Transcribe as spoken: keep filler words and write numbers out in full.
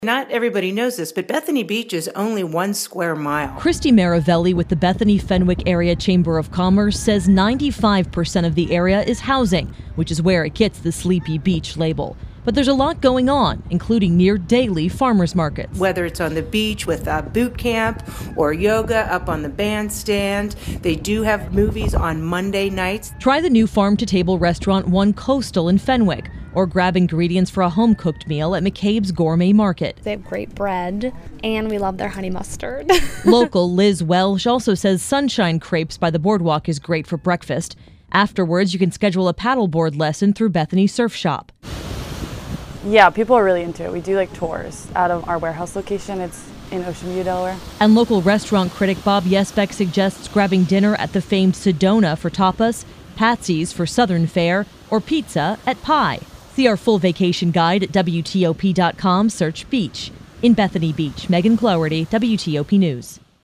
Not everybody knows this, but Bethany Beach is only one square mile. Christy Maravelli with the Bethany Fenwick Area Chamber of Commerce says ninety-five percent of the area is housing, which is where it gets the Sleepy Beach label. But there's a lot going on, including near daily farmers markets. Whether it's on the beach with uh, boot camp or yoga up on the bandstand, they do have movies on Monday nights. Try the new farm-to-table restaurant One Coastal in Fenwick, or grab ingredients for a home-cooked meal at McCabe's Gourmet Market. They have great bread, and we love their honey mustard. Local Liz Welsh also says Sunshine Crepes by the boardwalk is great for breakfast. Afterwards, you can schedule a paddleboard lesson through Bethany Surf Shop. Yeah, people are really into it. We do like tours out of our warehouse location. It's in Ocean View, Delaware. And local restaurant critic Bob Yesbeck suggests grabbing dinner at the famed Sedona for tapas, Patsy's for Southern fare, or pizza at Pie. See our full vacation guide at W T O P dot com. Search beach. In Bethany Beach, Megan Cloherty, W T O P News.